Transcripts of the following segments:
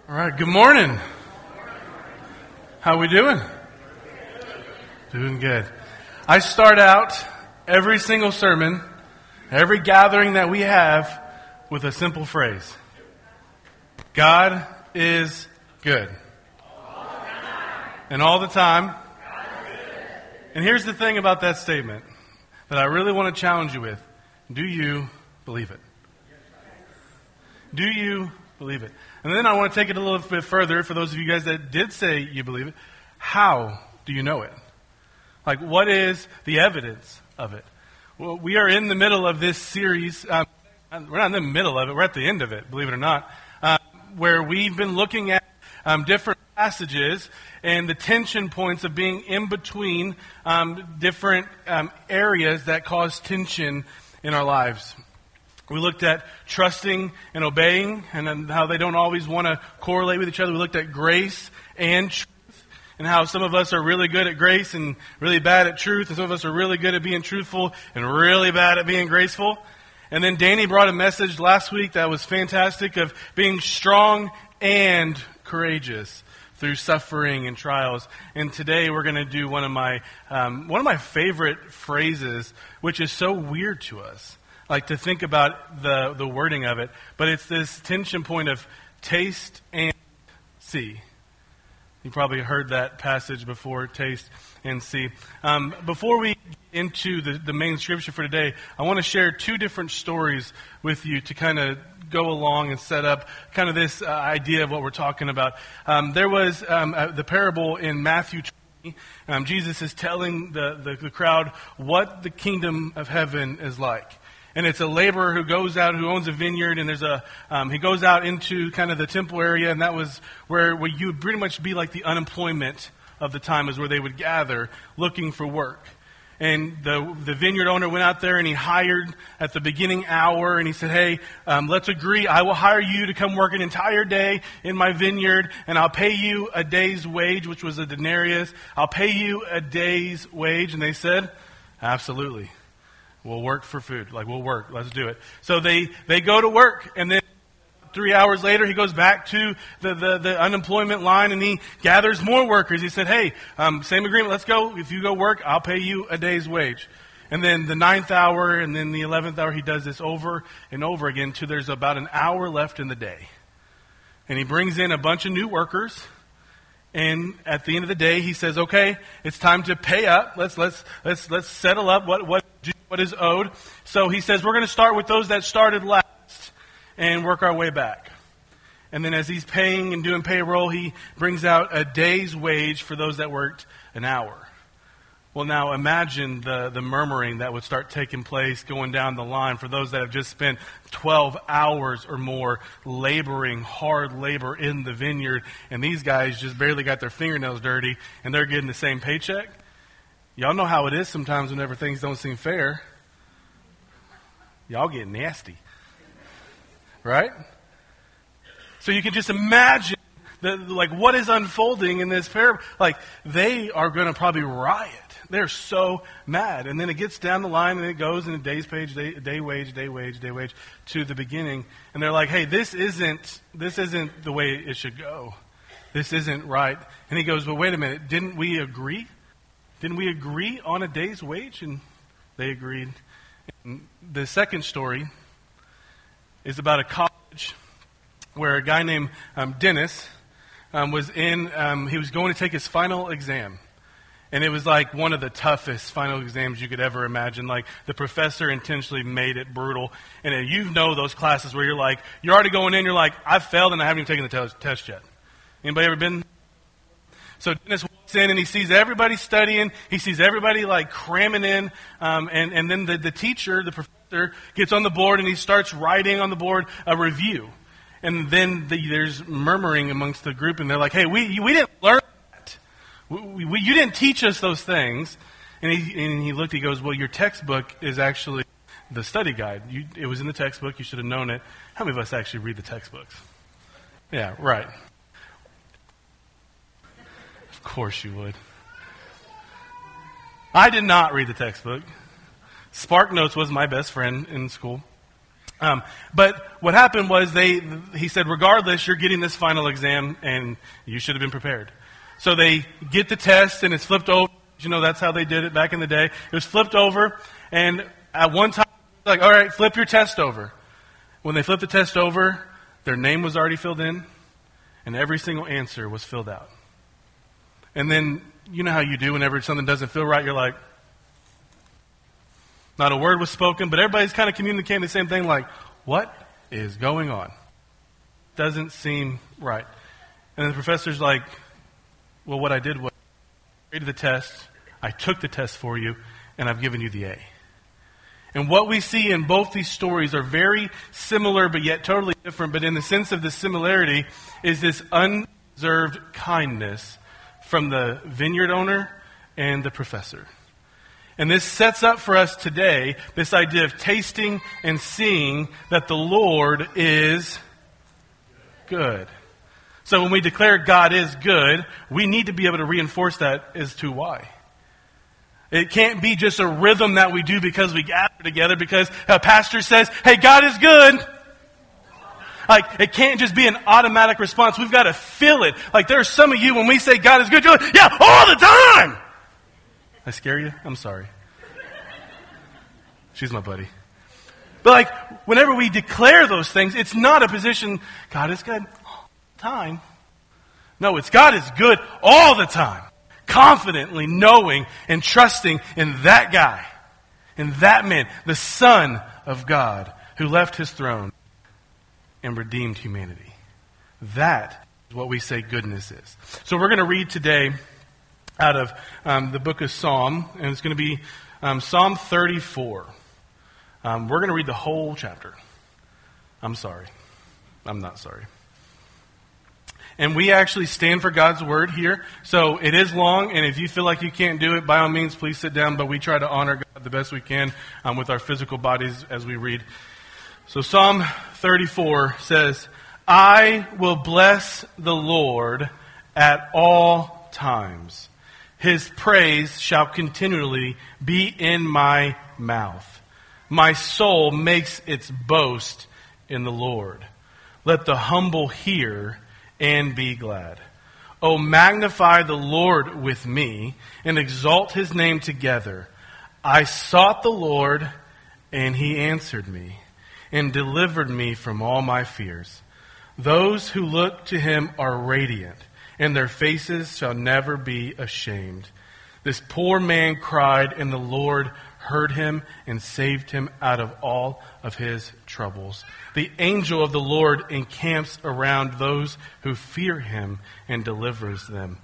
All right, good morning. How we doing? Doing good. I start out every single sermon, every gathering that we have with a simple phrase. God is good. And all the time. And here's the thing about that statement that I really want to challenge you with. Do you believe it? Do you believe it? And then I want to take it a little bit further for those of you guys that did say you believe it. How do you know it? Like, what is the evidence of it? Well, we are in the middle of this series. We're not in the middle of it. We're at the end of it, believe it or not, where we've been looking at different passages and the tension points of being in between different areas that cause tension in our lives. We looked at trusting and obeying and how they don't always want to correlate with each other. We looked at grace and truth and how some of us are really good at grace and really bad at truth. And some of us are really good at being truthful and really bad at being graceful. And then Danny brought a message last week that was fantastic of being strong and courageous through suffering and trials. And today we're going to do one of my favorite phrases, which is so weird to us. Like to think about the wording of it. But it's this tension point of taste and see. You probably heard that passage before, taste and see. Before we get into the main scripture for today, I want to share two different stories with you to kind of go along and set up kind of this idea of what we're talking about. There was the parable in Matthew 20. Jesus is telling the crowd what the kingdom of heaven is like. And it's a laborer who goes out, who owns a vineyard, and he goes out into kind of the temple area, and that was where you would pretty much be like the unemployment of the time, is where they would gather looking for work. And the vineyard owner went out there and he hired at the beginning hour, and he said, hey, let's agree, I will hire you to come work an entire day in my vineyard, and I'll pay you a day's wage, which was a denarius. I'll pay you a day's wage. And they said, absolutely. We'll work for food. Like, we'll work. Let's do it. So they go to work, and then 3 hours later, he goes back to the unemployment line, and he gathers more workers. He said, hey, same agreement. Let's go. If you go work, I'll pay you a day's wage. And then the 9th hour and then the 11th hour, he does this over and over again till there's about an hour left in the day. And he brings in a bunch of new workers. And at the end of the day, he says, okay, it's time to pay up. Let's settle up what is owed. So he says, we're going to start with those that started last and work our way back. And then as he's paying and doing payroll, he brings out a day's wage for those that worked an hour. Well, now imagine the murmuring that would start taking place going down the line for those that have just spent 12 hours or more laboring, hard labor in the vineyard, and these guys just barely got their fingernails dirty, and they're getting the same paycheck. Y'all know how it is sometimes whenever things don't seem fair. Y'all get nasty. Right? So you can just imagine what is unfolding in this parable. Like, they are going to probably riot. They're so mad. And then it gets down the line and it goes in a day's page, day wage to the beginning. And they're like, hey, this isn't the way it should go. This isn't right. And he goes, well, wait a minute. Didn't we agree? Didn't we agree on a day's wage? And they agreed. And the second story is about a college where a guy named Dennis was he was going to take his final exam. And it was like one of the toughest final exams you could ever imagine. Like, the professor intentionally made it brutal. And you know those classes where you're already going in, you're like, I failed and I haven't even taken the test yet. Anybody ever been? So Dennis walks in and he sees everybody studying. He sees everybody like cramming in. And then the teacher, the professor, gets on the board and he starts writing on the board a review. And then there's murmuring amongst the group, and they're like, hey, we didn't learn that. You didn't teach us those things. And he looked, he goes, well, your textbook is actually the study guide. It was in the textbook. You should have known it. How many of us actually read the textbooks? Yeah, right. Of course you would. I did not read the textbook. SparkNotes was my best friend in school. But what happened was he said, regardless, you're getting this final exam, and you should have been prepared. So they get the test, and it's flipped over. You know, that's how they did it back in the day. It was flipped over, and at one time, like, all right, flip your test over. When they flipped the test over, their name was already filled in, and every single answer was filled out. And then, you know how you do whenever something doesn't feel right, you're like, not a word was spoken, but everybody's kind of communicating the same thing, like, what is going on? Doesn't seem right. And the professor's like, well, what I did was I graded the test, I took the test for you, and I've given you the A. And what we see in both these stories are very similar, but yet totally different. But in the sense of the similarity is this undeserved kindness from the vineyard owner and the professor. And this sets up for us today this idea of tasting and seeing that the Lord is good. So when we declare God is good, we need to be able to reinforce that as to why. It can't be just a rhythm that we do because we gather together, because a pastor says, hey, God is good. Like, it can't just be an automatic response. We've got to feel it. Like, there are some of you, when we say God is good, you're like, yeah, all the time. I scare you? I'm sorry. She's my buddy. But like, whenever we declare those things, it's not a position, God is good all the time. No, it's God is good all the time. Confidently knowing and trusting in that guy, in that man, the Son of God, who left his throne and redeemed humanity. That is what we say goodness is. So we're going to read today out of the book of Psalm, and it's going to be Psalm 34. We're going to read the whole chapter. I'm sorry. I'm not sorry. And we actually stand for God's word here. So it is long, and if you feel like you can't do it, by all means, please sit down. But we try to honor God the best we can with our physical bodies as we read. So Psalm 34 says, I will bless the Lord at all times. His praise shall continually be in my mouth. My soul makes its boast in the Lord. Let the humble hear and be glad. Oh, magnify the Lord with me, and exalt his name together. I sought the Lord, and he answered me, and delivered me from all my fears. Those who look to him are radiant, and their faces shall never be ashamed. This poor man cried, and the Lord heard him and saved him out of all of his troubles. The angel of the Lord encamps around those who fear him and delivers them.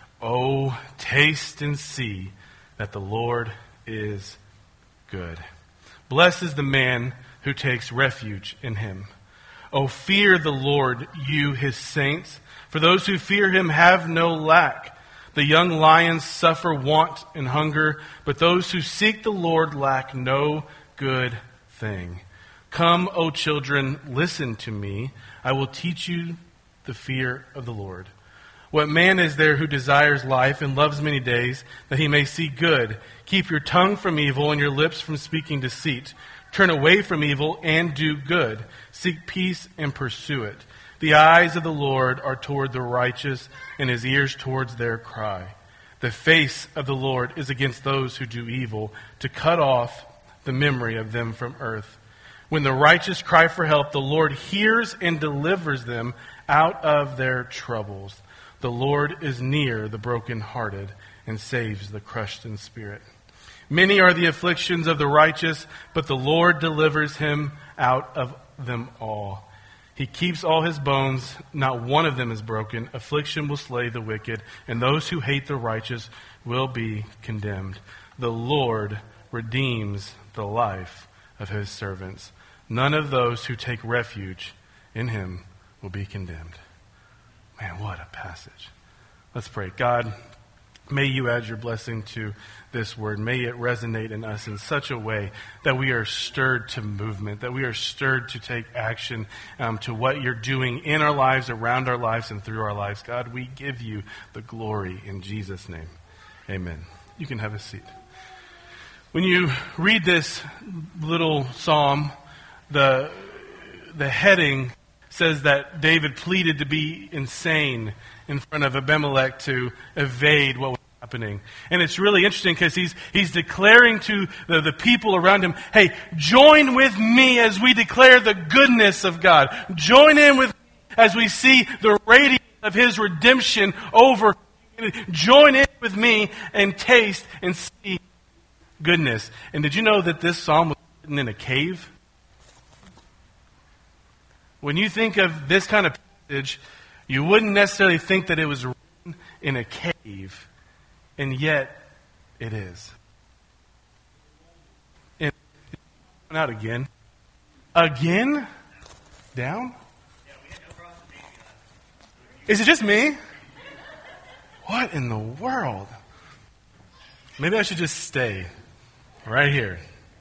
Oh, taste and see that the Lord is good. Blessed is the man who takes refuge in him. Oh, fear the Lord, you his saints, for those who fear him have no lack. The young lions suffer want and hunger, but those who seek the Lord lack no good thing. Come, O children, listen to me. I will teach you the fear of the Lord. What man is there who desires life and loves many days, that he may see good? Keep your tongue from evil and your lips from speaking deceit. Turn away from evil and do good. Seek peace and pursue it. The eyes of the Lord are toward the righteous, and his ears towards their cry. The face of the Lord is against those who do evil, to cut off the memory of them from earth. When the righteous cry for help, the Lord hears and delivers them out of their troubles. The Lord is near the brokenhearted and saves the crushed in spirit. Many are the afflictions of the righteous, but the Lord delivers him out of them all. He keeps all his bones, not one of them is broken. Affliction will slay the wicked, and those who hate the righteous will be condemned. The Lord redeems the life of his servants. None of those who take refuge in him will be condemned. Man, what a passage. Let's pray. God, may you add your blessing to this word. May it resonate in us in such a way that we are stirred to movement, that we are stirred to take action to what you're doing in our lives, around our lives, and through our lives. God, we give you the glory in Jesus' name. Amen. You can have a seat. When you read this little psalm, the the heading says that David pleaded to be insane in front of Abimelech to evade what was happening. And it's really interesting because he's declaring to the people around him, hey, join with me as we declare the goodness of God. Join in with me as we see the radiance of his redemption over. Join in with me and taste and see goodness. And did you know that this psalm was written in a cave? When you think of this kind of passage, you wouldn't necessarily think that it was written in a cave. And yet, it is. And out again. Again? Down? Is it just me? What in the world? Maybe I should just stay right here.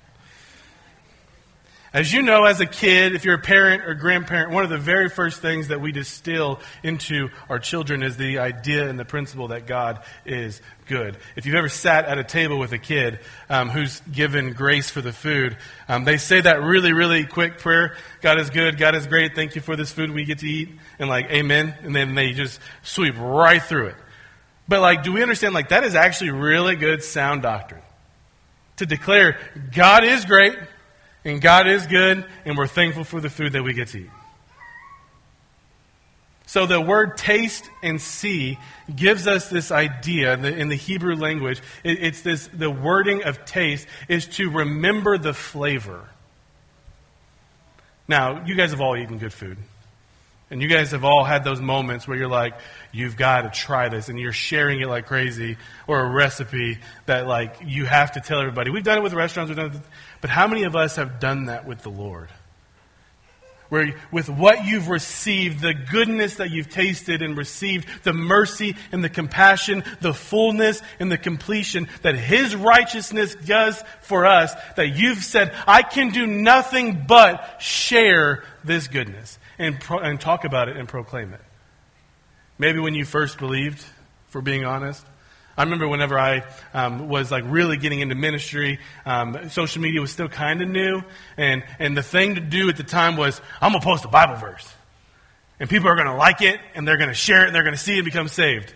As you know, as a kid, if you're a parent or grandparent, one of the very first things that we distill into our children is the idea and the principle that God is good. If you've ever sat at a table with a kid who's given grace for the food, they say that really, really quick prayer, God is good, God is great, thank you for this food we get to eat, and like, amen, and then they just sweep right through it. But like, do we understand, like, that is actually really good sound doctrine? To declare, God is great, and God is good, and we're thankful for the food that we get to eat. So the word taste and see gives us this idea in the Hebrew language. It's this, the wording of taste is to remember the flavor. Now, you guys have all eaten good food. And you guys have all had those moments where you're like, you've got to try this, and you're sharing it like crazy, or a recipe that like you have to tell everybody. We've done it with restaurants, but how many of us have done that with the Lord? Where with what you've received, the goodness that you've tasted and received, the mercy and the compassion, the fullness and the completion that His righteousness does for us, that you've said, I can do nothing but share this goodness. And talk about it and proclaim it. Maybe when you first believed, for being honest. I remember whenever I was like really getting into ministry, social media was still kind of new. And the thing to do at the time was, I'm going to post a Bible verse. And people are going to like it, and they're going to share it, and they're going to see it and become saved.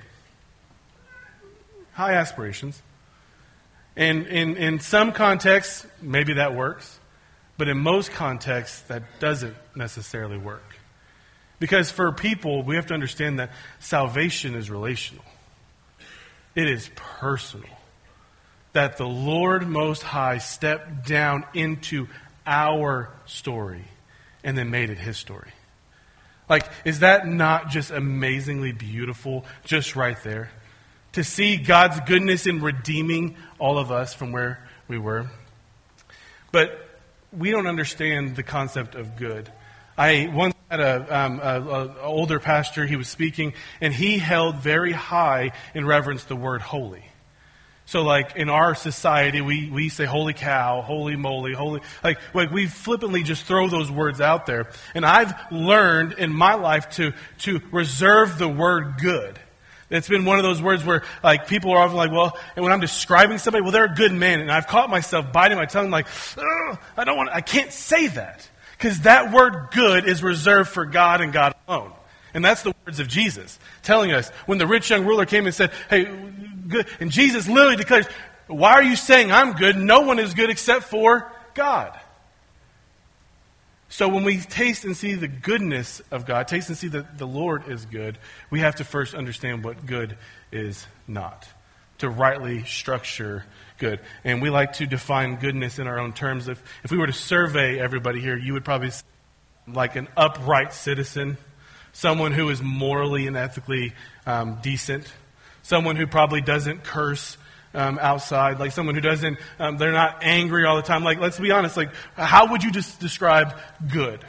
High aspirations. And in some contexts, maybe that works. But in most contexts, that doesn't necessarily work. Because for people, we have to understand that salvation is relational. It is personal. That the Lord Most High stepped down into our story and then made it His story. Like, is that not just amazingly beautiful just right there? To see God's goodness in redeeming all of us from where we were. But we don't understand the concept of good. I once had an older pastor, he was speaking, and he held very high in reverence the word holy. So like in our society, we say holy cow, holy moly, holy, like we flippantly just throw those words out there. And I've learned in my life to reserve the word good. It's been one of those words where, like, people are often like, well, and when I'm describing somebody, well, they're a good man. And I've caught myself biting my tongue like, I can't say that. Because that word good is reserved for God and God alone. And that's the words of Jesus telling us. When the rich young ruler came and said, hey, good. And Jesus literally declares, why are you saying I'm good? No one is good except for God. So when we taste and see the goodness of God, taste and see that the Lord is good, we have to first understand what good is not, to rightly structure good. And we like to define goodness in our own terms. If we were to survey everybody here, you would probably say like an upright citizen, someone who is morally and ethically decent, someone who probably doesn't curse outside, like someone who doesn't, they're not angry all the time. Like, let's be honest, like, how would you just describe good?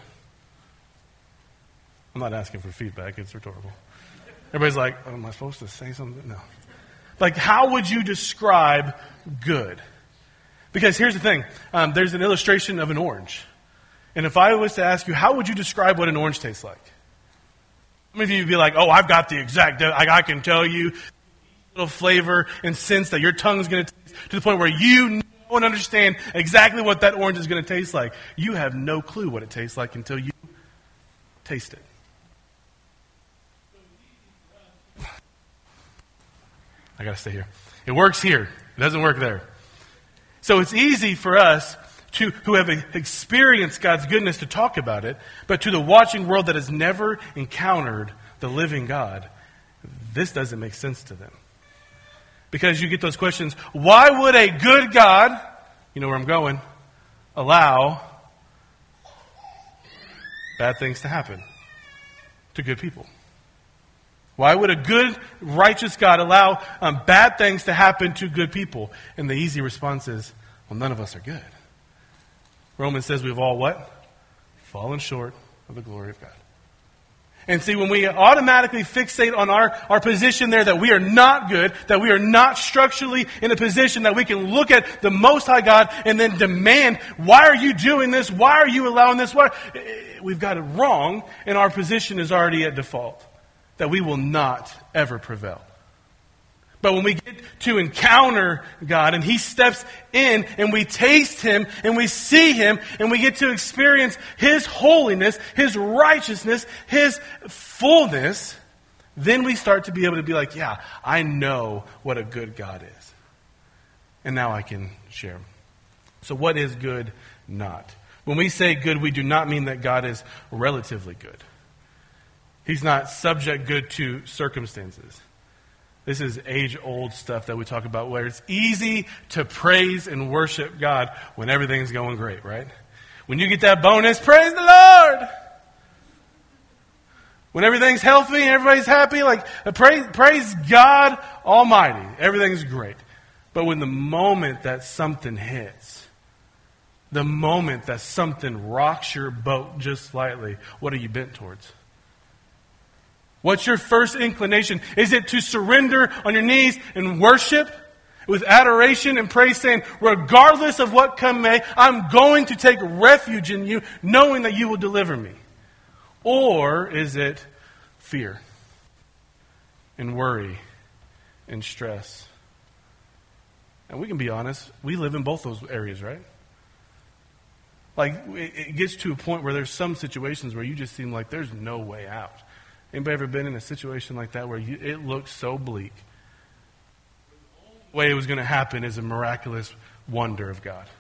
I'm not asking for feedback, it's rhetorical. Everybody's like, oh, am I supposed to say something? No. Like, how would you describe good? Because here's the thing, there's an illustration of an orange. And if I was to ask you, how would you describe what an orange tastes like? How many of you would be like, oh, I've got the exact, I can tell you flavor and sense that your tongue's going to taste to the point where you know and understand exactly what that orange is going to taste like. You have no clue what it tastes like until you taste it. I got to stay here. It works here. It doesn't work there. So it's easy for us who have experienced God's goodness to talk about it, but to the watching world that has never encountered the living God, this doesn't make sense to them. Because you get those questions, why would a good God, you know where I'm going, allow bad things to happen to good people? Why would a good, righteous God allow bad things to happen to good people? And the easy response is, well, none of us are good. Romans says we've all what? Fallen short of the glory of God. And see, when we automatically fixate on our position there that we are not good, that we are not structurally in a position that we can look at the Most High God and then demand, why are you doing this? Why are you allowing this? We've got it wrong, and our position is already at default, that we will not ever prevail. But when we get to encounter God and He steps in and we taste Him and we see Him and we get to experience His holiness, His righteousness, His fullness, then we start to be able to be like, yeah, I know what a good God is. And now I can share. So what is good not? When we say good, we do not mean that God is relatively good. He's not subject good to circumstances. This is age-old stuff that we talk about where it's easy to praise and worship God when everything's going great, right? When you get that bonus, praise the Lord! When everything's healthy and everybody's happy, like praise God Almighty. Everything's great. But when the moment that something hits, the moment that something rocks your boat just slightly, what are you bent towards? What's your first inclination? Is it to surrender on your knees and worship with adoration and praise, saying, regardless of what come may, I'm going to take refuge in you, knowing that you will deliver me? Or is it fear and worry and stress? And we can be honest, we live in both those areas, right? Like, it gets to a point where there's some situations where you just seem like there's no way out. Anybody ever been in a situation like that where it looked so bleak? The way it was going to happen is a miraculous wonder of God.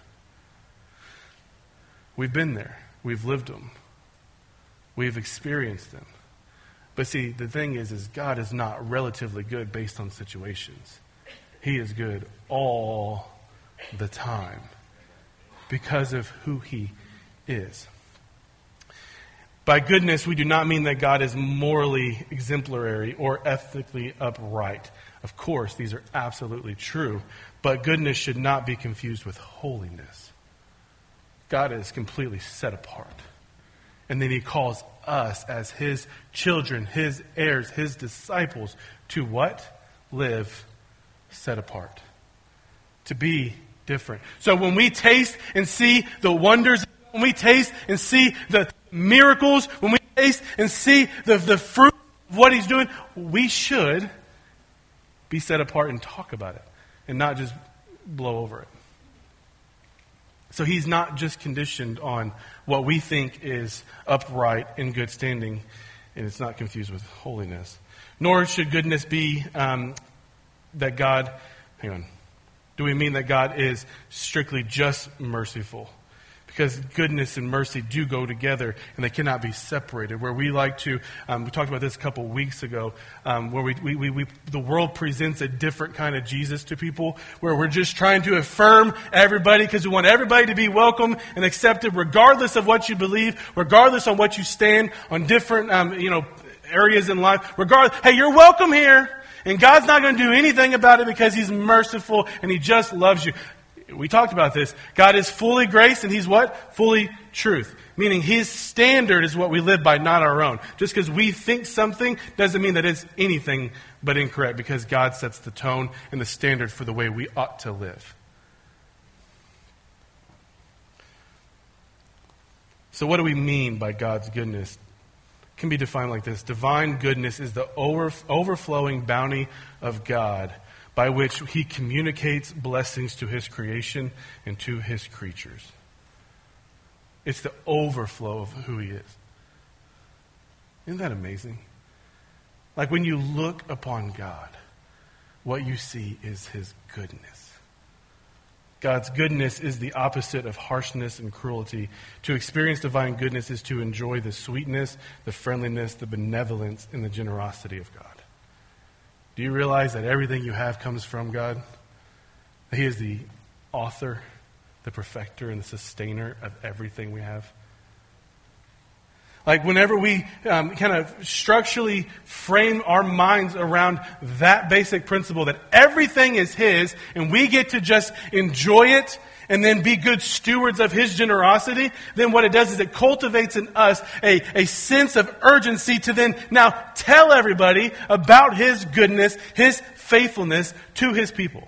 We've been there. We've lived them. We've experienced them. But see, the thing is God is not relatively good based on situations. He is good all the time because of who He is. By goodness, we do not mean that God is morally exemplary or ethically upright. Of course, these are absolutely true. But goodness should not be confused with holiness. God is completely set apart. And then He calls us as His children, His heirs, His disciples to what? Live set apart. To be different. So when we taste and see the wonders, when we taste and see the miracles, when we taste and see the fruit of what He's doing, we should be set apart and talk about it and not just blow over it. So He's not just conditioned on what we think is upright and good standing, and it's not confused with holiness. Nor should goodness be that God, do we mean that God is strictly just merciful? Because goodness and mercy do go together, and they cannot be separated. Where we like to, we talked about this a couple weeks ago, where the world presents a different kind of Jesus to people, where we're just trying to affirm everybody because we want everybody to be welcome and accepted, regardless of what you believe, regardless on what you stand on different, areas in life. Regardless, hey, you're welcome here, and God's not going to do anything about it because He's merciful and He just loves you. We talked about this. God is fully grace and He's what? Fully truth. Meaning His standard is what we live by, not our own. Just because we think something doesn't mean that it's anything but incorrect, because God sets the tone and the standard for the way we ought to live. So what do we mean by God's goodness? It can be defined like this. Divine goodness is the overflowing bounty of God, by which He communicates blessings to His creation and to His creatures. It's the overflow of who He is. Isn't that amazing? Like when you look upon God, what you see is his goodness. God's goodness is the opposite of harshness and cruelty. To experience divine goodness is to enjoy the sweetness, the friendliness, the benevolence, and the generosity of God. Do you realize that everything you have comes from God? He is the author, the perfecter, and the sustainer of everything we have. Like whenever we kind of structurally frame our minds around that basic principle that everything is his and we get to just enjoy it and then be good stewards of his generosity, then what it does is it cultivates in us a sense of urgency to then now tell everybody about his goodness, his faithfulness to his people.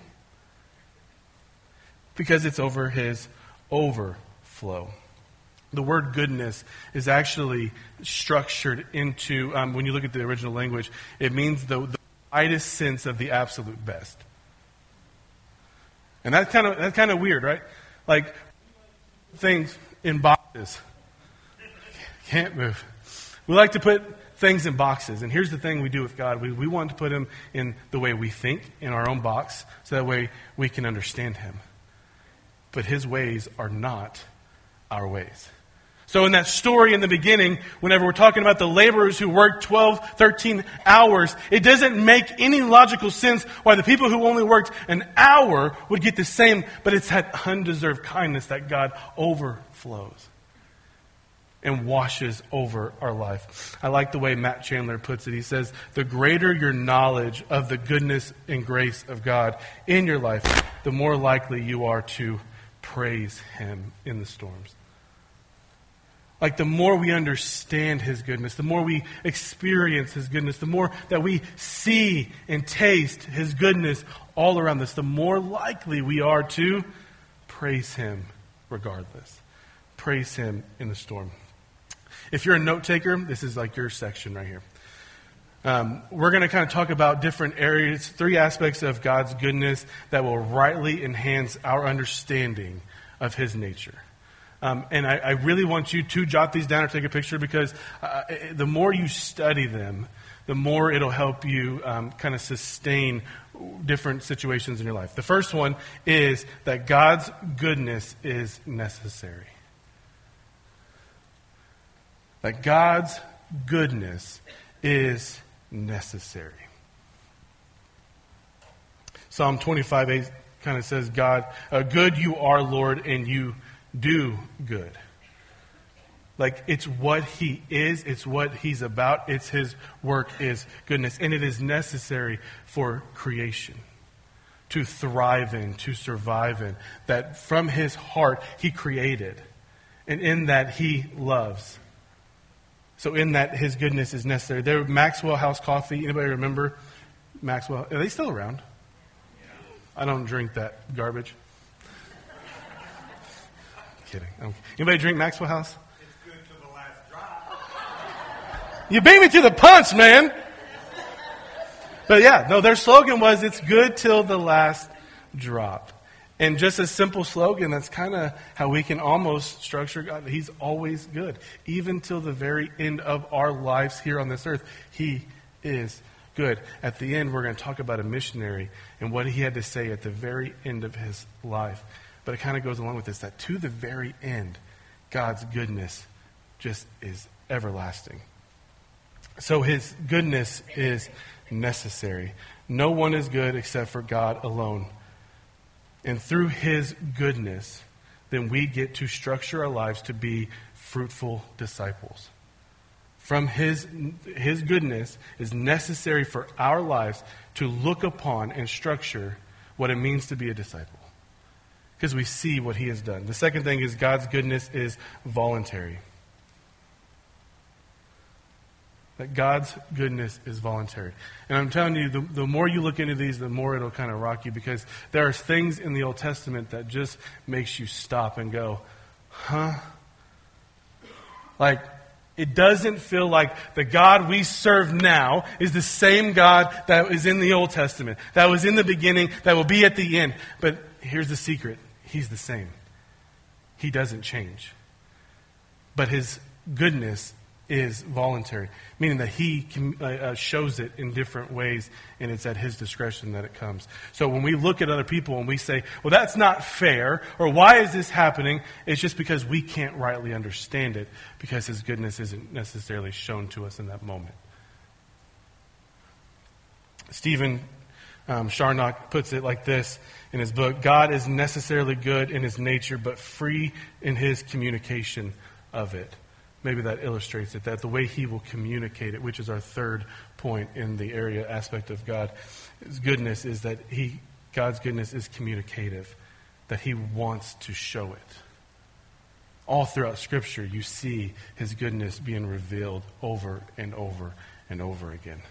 Because it's over his overflow. The word goodness is actually structured into, when you look at the original language, it means the widest sense of the absolute best. And that's kind of weird, right? Like things in boxes. Can't move. We like to put things in boxes. And here's the thing we do with God. We want to put him in the way we think, in our own box, so that way we can understand him. But his ways are not our ways. So in that story in the beginning, whenever we're talking about the laborers who worked 12, 13 hours, it doesn't make any logical sense why the people who only worked an hour would get the same, but it's that undeserved kindness that God overflows and washes over our life. I like the way Matt Chandler puts it. He says, the greater your knowledge of the goodness and grace of God in your life, the more likely you are to praise him in the storms. Like the more we understand his goodness, the more we experience his goodness, the more that we see and taste his goodness all around us, the more likely we are to praise him regardless. Praise him in the storm. If you're a note taker, this is like your section right here. We're going to kind of talk about different areas, 3 aspects of God's goodness that will rightly enhance our understanding of his nature. And I really want you to jot these down or take a picture because the more you study them, the more it'll help you kind of sustain different situations in your life. The first one is that God's goodness is necessary. That God's goodness is necessary. Psalm 25:8 kind of says, God, good you are, Lord, and you do good. Like it's what he is, it's what he's about, it's his work is goodness. And it is necessary for creation to thrive in, to survive in. That from his heart he created. And in that he loves. So in that his goodness is necessary. There, Maxwell House Coffee, anybody remember Maxwell? Are they still around? I don't drink that garbage. Kidding. Anybody drink Maxwell House? It's good to the last drop. You beat me to the punch, man. But yeah, no, their slogan was, it's good till the last drop. And just a simple slogan, that's kind of how we can almost structure God. He's always good. Even till the very end of our lives here on this earth, he is good. At the end, we're going to talk about a missionary and what he had to say at the very end of his life. But it kind of goes along with this, that to the very end, God's goodness just is everlasting. So his goodness is necessary. No one is good except for God alone. And through his goodness, then we get to structure our lives to be fruitful disciples. From his goodness is necessary for our lives to look upon and structure what it means to be a disciple. Because we see what he has done. The second thing is God's goodness is voluntary. That God's goodness is voluntary. And I'm telling you, the more you look into these, the more it'll kind of rock you. Because there are things in the Old Testament that just makes you stop and go, huh? Like, it doesn't feel like the God we serve now is the same God that is in the Old Testament. That was in the beginning, that will be at the end. But here's the secret. He's the same. He doesn't change. But his goodness is voluntary, meaning that he shows it in different ways, and it's at his discretion that it comes. So when we look at other people and we say, well, that's not fair, or why is this happening, it's just because we can't rightly understand it, because his goodness isn't necessarily shown to us in that moment. Stephen Charnock puts it like this in his book: God is necessarily good in his nature, but free in his communication of it. Maybe that illustrates it, that the way he will communicate it, which is our third point in the area aspect of God's goodness, is that God's goodness is communicative, that he wants to show it. All throughout Scripture, you see his goodness being revealed over and over and over again.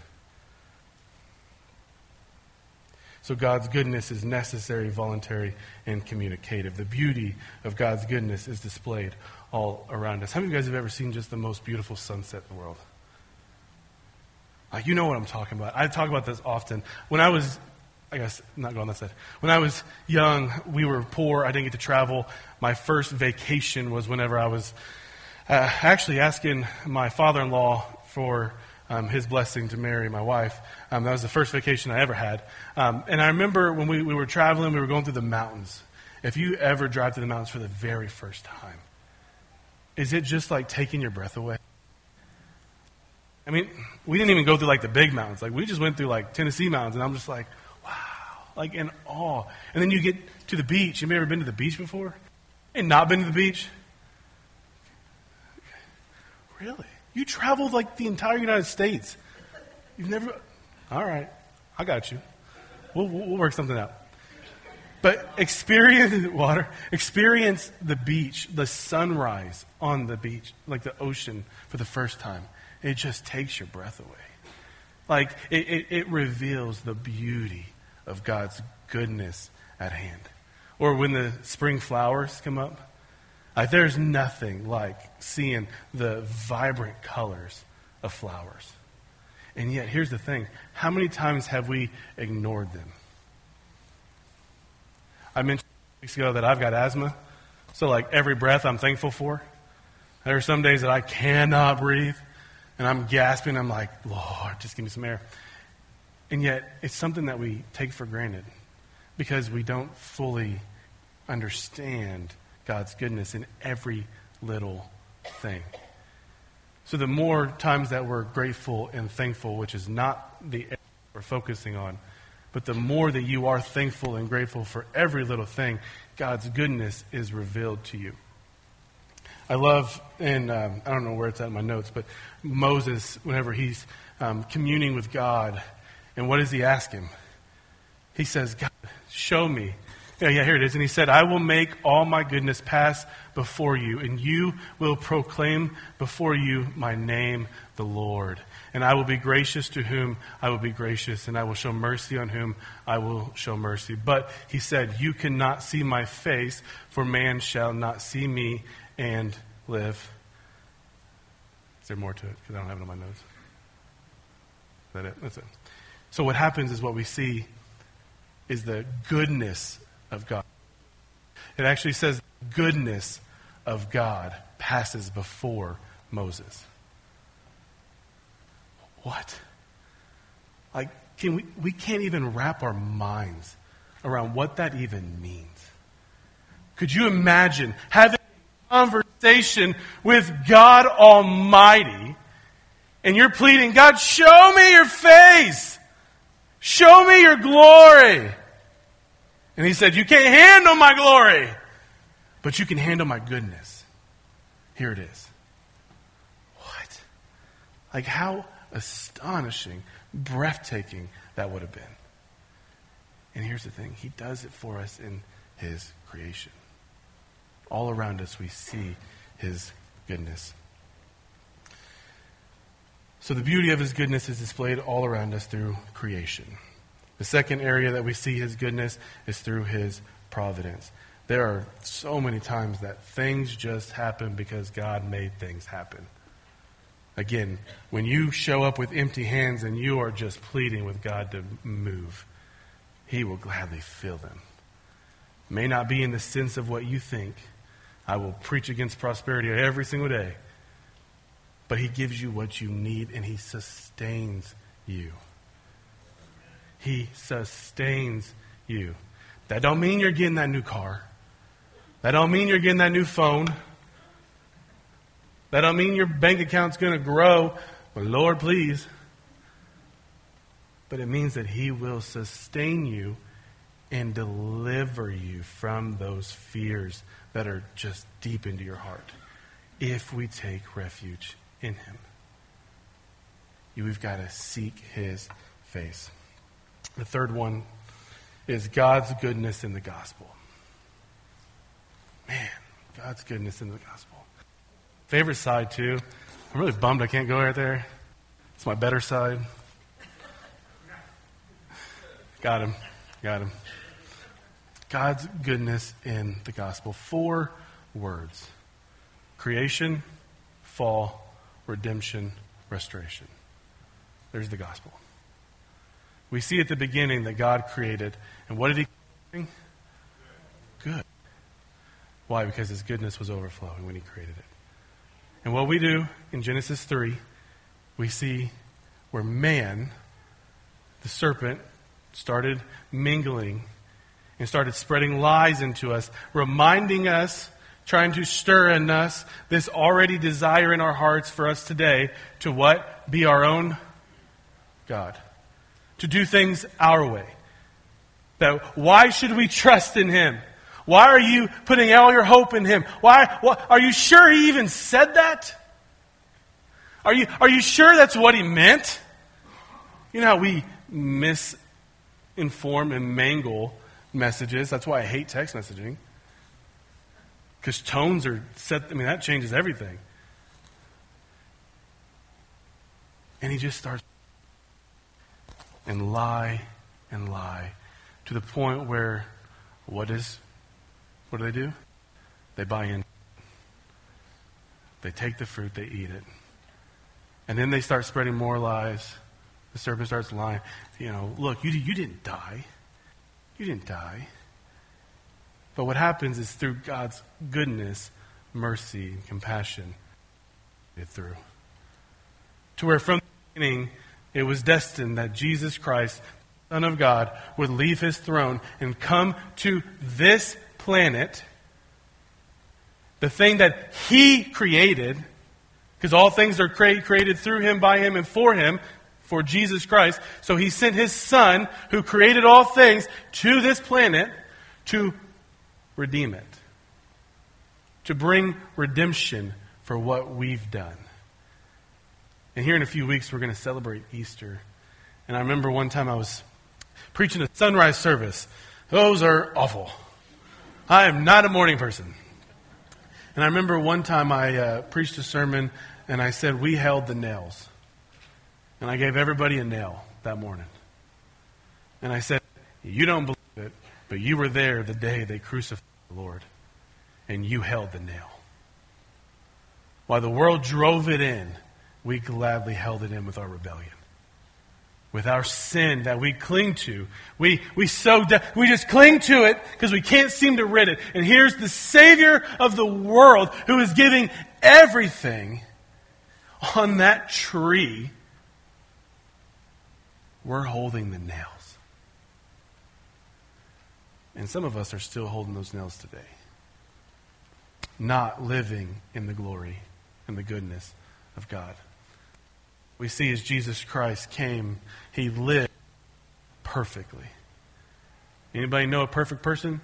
So God's goodness is necessary, voluntary, and communicative. The beauty of God's goodness is displayed all around us. How many of you guys have ever seen just the most beautiful sunset in the world? Like, you know what I'm talking about. I talk about this often. When I was, I guess, not going on that side. When I was young, we were poor. I didn't get to travel. My first vacation was whenever I was actually asking my father-in-law for his blessing to marry my wife. That was the first vacation I ever had. And I remember when we were traveling, we were going through the mountains. If you ever drive through the mountains for the very first time, is it just like taking your breath away? I mean, we didn't even go through like the big mountains. Like, we just went through like Tennessee mountains, and I'm just like, wow, like in awe. And then you get to the beach. Have you ever been to the beach before? And not been to the beach? Really? You traveled like the entire United States. You've never... All right, I got you. We'll work something out. But experience the beach, the sunrise on the beach, like the ocean for the first time. It just takes your breath away. Like, it reveals the beauty of God's goodness at hand. Or when the spring flowers come up, like, there's nothing like seeing the vibrant colors of flowers. And yet, here's the thing. How many times have we ignored them? I mentioned weeks ago that I've got asthma. So, like, every breath I'm thankful for. There are some days that I cannot breathe. And I'm gasping. I'm like, Lord, just give me some air. And yet, it's something that we take for granted because we don't fully understand God's goodness in every little thing. So the more times that we're grateful and thankful, which is not the area we're focusing on, but the more that you are thankful and grateful for every little thing, God's goodness is revealed to you. I love, and I don't know where it's at in my notes, but Moses, whenever he's communing with God, and what does he ask him? He says, God, show me. Yeah, here it is. And he said, I will make all my goodness pass before you, and you will proclaim before you my name, the Lord. And I will be gracious to whom I will be gracious, and I will show mercy on whom I will show mercy. But he said, you cannot see my face, for man shall not see me and live. Is there more to it? Because I don't have it on my notes. Is that it? That's it. So what happens is what we see is the goodness of God. It actually says goodness of God passes before Moses. What? Like, we can't even wrap our minds around what that even means. Could you imagine having a conversation with God Almighty and you're pleading, God, show me your face. Show me your glory. And he said, you can't handle my glory, but you can handle my goodness. Here it is. What? Like, how astonishing, breathtaking that would have been. And here's the thing. He does it for us in his creation. All around us we see his goodness. So the beauty of his goodness is displayed all around us through creation. The second area that we see his goodness is through his providence. There are so many times that things just happen because God made things happen. Again, when you show up with empty hands and you are just pleading with God to move, he will gladly fill them. May not be in the sense of what you think. I will preach against prosperity every single day. but he gives you what you need, and he sustains you. He sustains you. That don't mean you're getting that new car. That don't mean you're getting that new phone. That don't mean your bank account's going to grow. But Lord, please. But it means that he will sustain you and deliver you from those fears that are just deep into your heart if we take refuge in him. We've got to seek his face. The third one is God's goodness in the gospel. Man, God's goodness in the gospel. Favorite side, too. I'm really bummed I can't go right there. It's my better side. Got him. God's goodness in the gospel. 4 words. Creation, fall, redemption, restoration. There's the gospel. We see at the beginning that God created. And what did he create? Good. Why? Because his goodness was overflowing when he created it. And what we do in Genesis 3, we see where man, the serpent, started mingling and started spreading lies into us, reminding us, trying to stir in us this already desire in our hearts for us today to what? Be our own God. To do things our way. That why should we trust in him? Why are you putting all your hope in him? Why are you sure he even said that? Are you sure that's what he meant? You know how we misinform and mangle messages. That's why I hate text messaging. Because tones are set, that changes everything. And he just starts and lie to the point where what do they do? They buy in. They take the fruit, they eat it. And then they start spreading more lies. The serpent starts lying. Look, you didn't die. You didn't die. But what happens is through God's goodness, mercy, and compassion, it through. To where from the beginning, it was destined that Jesus Christ, Son of God, would leave his throne and come to this planet, the thing that he created, because all things are created through him, by him, and for him, for Jesus Christ. So he sent his Son, who created all things, to this planet to redeem it, to bring redemption for what we've done. And here in a few weeks, we're going to celebrate Easter. And I remember one time I was preaching a sunrise service. Those are awful. I am not a morning person. And I remember one time I preached a sermon and I said, we held the nails. And I gave everybody a nail that morning. And I said, you don't believe it, but you were there the day they crucified the Lord. And you held the nail. While the world drove it in, we gladly held it in with our rebellion. With our sin that we cling to. We just cling to it because we can't seem to rid it. And here's the Savior of the world who is giving everything on that tree. We're holding the nails. And some of us are still holding those nails today. Not living in the glory and the goodness of God. We see as Jesus Christ came, he lived perfectly. Anybody know a perfect person?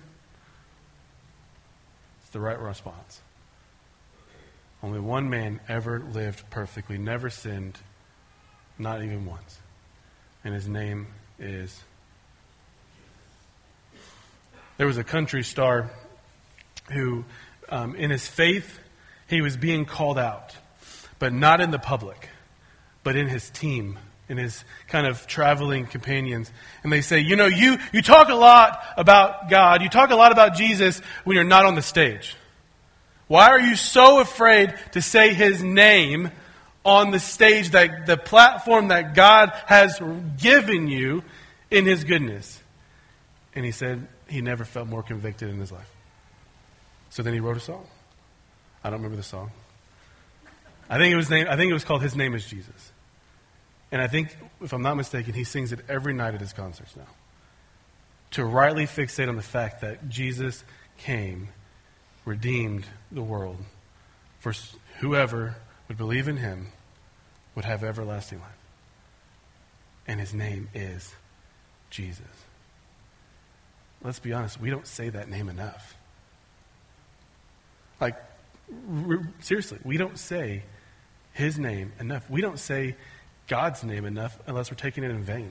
It's the right response. Only one man ever lived perfectly, never sinned, not even once. And his name is... There was a country star who, in his faith, he was being called out, but not in the public, but in his team, in his kind of traveling companions. And they say, you talk a lot about God, you talk a lot about Jesus when you're not on the stage. Why are you so afraid to say his name on the stage, that the platform that God has given you in his goodness? And he said he never felt more convicted in his life. So then he wrote a song. I don't remember the song. I think it was called His Name is Jesus. And I think, if I'm not mistaken, he sings it every night at his concerts now. To rightly fixate on the fact that Jesus came, redeemed the world, for whoever would believe in him would have everlasting life. And his name is Jesus. Let's be honest, we don't say that name enough. Like, seriously, we don't say his name enough. We don't say God's name enough unless we're taking it in vain.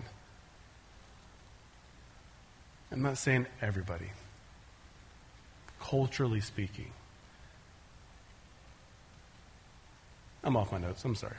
I'm not saying everybody. Culturally speaking. I'm off my notes. I'm sorry.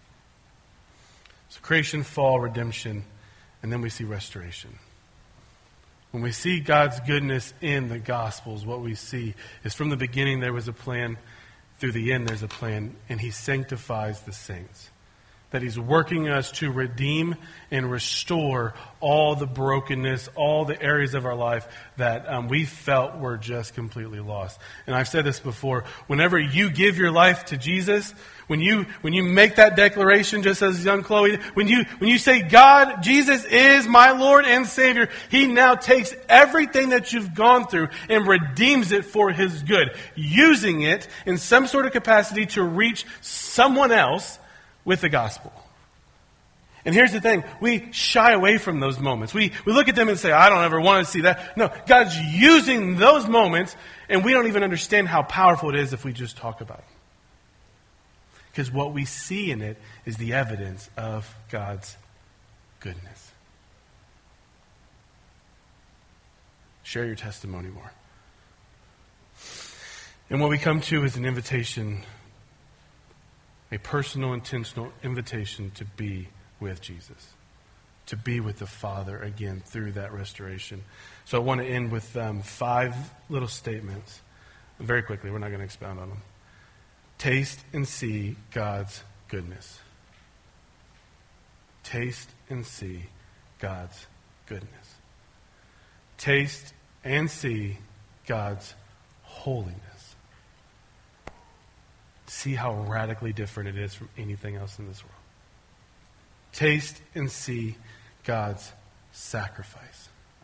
So creation, fall, redemption, and then we see restoration. When we see God's goodness in the Gospels, what we see is from the beginning there was a plan, through the end there's a plan, and he sanctifies the saints. That he's working us to redeem and restore all the brokenness, all the areas of our life that we felt were just completely lost. And I've said this before, whenever you give your life to Jesus, when you make that declaration, just as young Chloe, when you say, God, Jesus is my Lord and Savior, he now takes everything that you've gone through and redeems it for his good, using it in some sort of capacity to reach someone else with the gospel. And here's the thing, we shy away from those moments. We look at them and say, I don't ever want to see that. No, God's using those moments, and we don't even understand how powerful it is if we just talk about it. Because what we see in it is the evidence of God's goodness. Share your testimony more. And what we come to is an invitation, a personal, intentional invitation to be with Jesus, to be with the Father again through that restoration. So I want to end with 5 little statements. Very quickly, we're not going to expound on them. Taste and see God's goodness. Taste and see God's goodness. Taste and see God's holiness. See how radically different it is from anything else in this world. Taste and see God's sacrifice.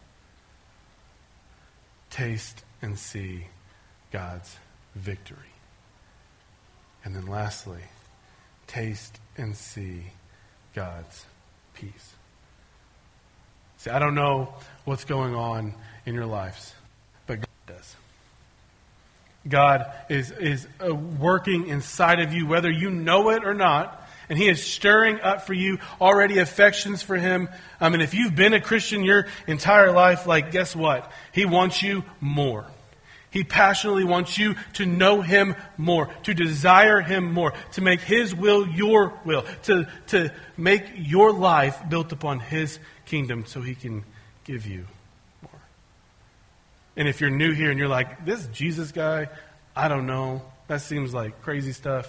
Taste and see God's victory. And then lastly, taste and see God's peace. See, I don't know what's going on in your lives, but God does. God is working inside of you, whether you know it or not, and he is stirring up for you already affections for him. I mean, if you've been a Christian your entire life, like, guess what? He wants you more. He passionately wants you to know him more, to desire him more, to make his will your will, to make your life built upon his kingdom so he can give you more. And if you're new here and you're like, this Jesus guy, I don't know, that seems like crazy stuff.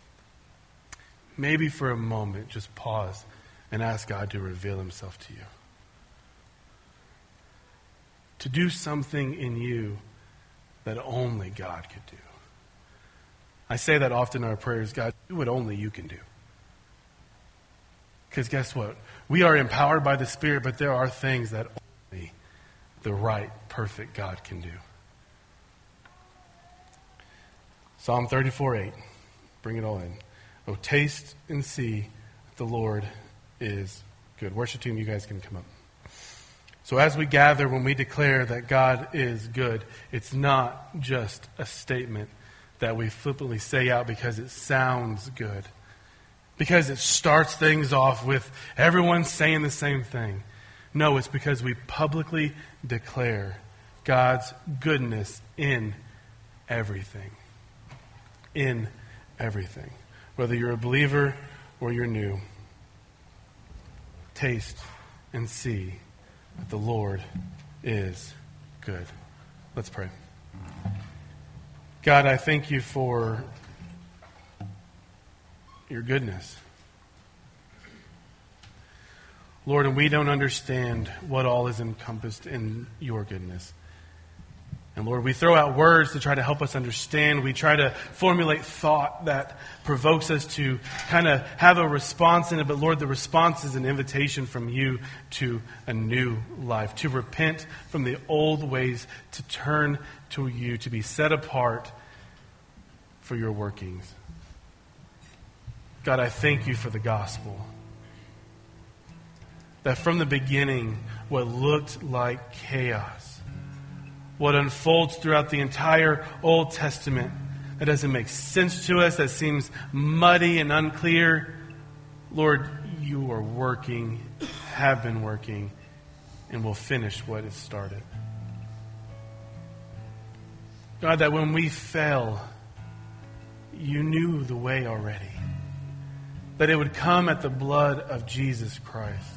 Maybe for a moment, just pause and ask God to reveal himself to you. To do something in you that only God could do. I say that often in our prayers, God, do what only you can do. Because guess what? We are empowered by the Spirit, but there are things that only the right, perfect God can do. Psalm 34:8. Bring it all in. Oh, taste and see that the Lord is good. Worship team, you guys can come up. So as we gather, when we declare that God is good, it's not just a statement that we flippantly say out because it sounds good. Because it starts things off with everyone saying the same thing. No, it's because we publicly declare God's goodness in everything. In everything. Whether you're a believer or you're new. Taste and see that the Lord is good. Let's pray. God, I thank you for your goodness. Lord, and we don't understand what all is encompassed in your goodness. And Lord, we throw out words to try to help us understand. We try to formulate thought that provokes us to kind of have a response in it. But Lord, the response is an invitation from you to a new life, to repent from the old ways, to turn to you, to be set apart for your workings. God, I thank you for the gospel. That from the beginning, what looked like chaos, what unfolds throughout the entire Old Testament that doesn't make sense to us, that seems muddy and unclear, Lord, you are working, have been working, and will finish what is started. God, that when we fell, you knew the way already. That it would come at the blood of Jesus Christ.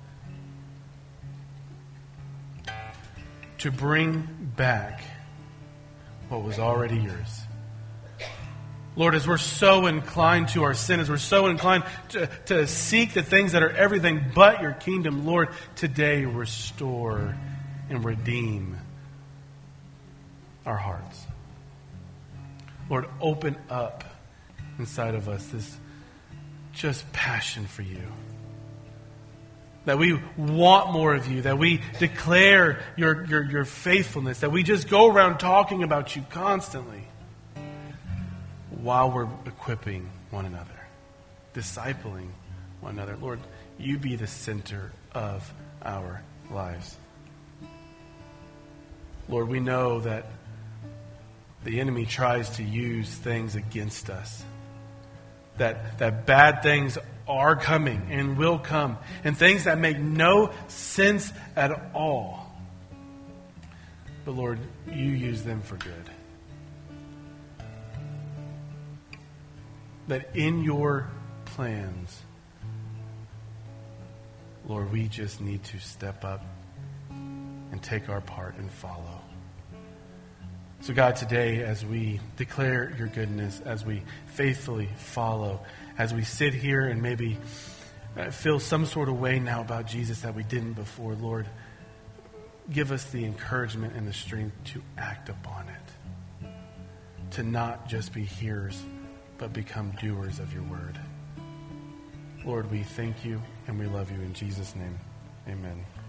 To bring back what was already yours. Lord, as we're so inclined to our sin, as we're so inclined to seek the things that are everything but your kingdom, Lord, today restore and redeem our hearts. Lord, open up inside of us this just passion for you. That we want more of you, that we declare your faithfulness, that we just go around talking about you constantly while we're equipping one another, discipling one another. Lord, you be the center of our lives. Lord, we know that the enemy tries to use things against us, that bad things are coming and will come, and things that make no sense at all. But Lord, you use them for good. That in your plans, Lord, we just need to step up and take our part and follow. So God, today as we declare your goodness, as we faithfully follow, as we sit here and maybe feel some sort of way now about Jesus that we didn't before, Lord, give us the encouragement and the strength to act upon it. To not just be hearers, but become doers of your word. Lord, we thank you and we love you in Jesus' name. Amen.